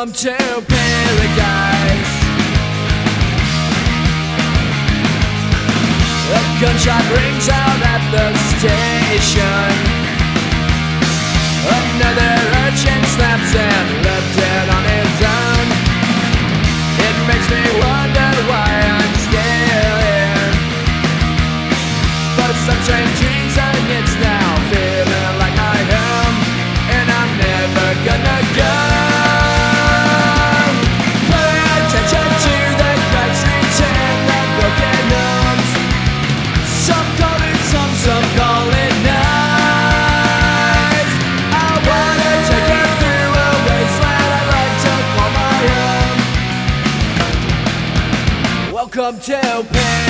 Welcome to paradise. A gunshot rings out at the station. Another urchin snaps and left dead on his own. It makes me wonder why I'm still here. For some strange reason it's now feeling like my home, and I'm never gonna go. Pay attention to the cracks, streets and the broken homes. Some call it some call it nice. I wanna take you through a wasteland I'd like to call my own. Welcome to paradise.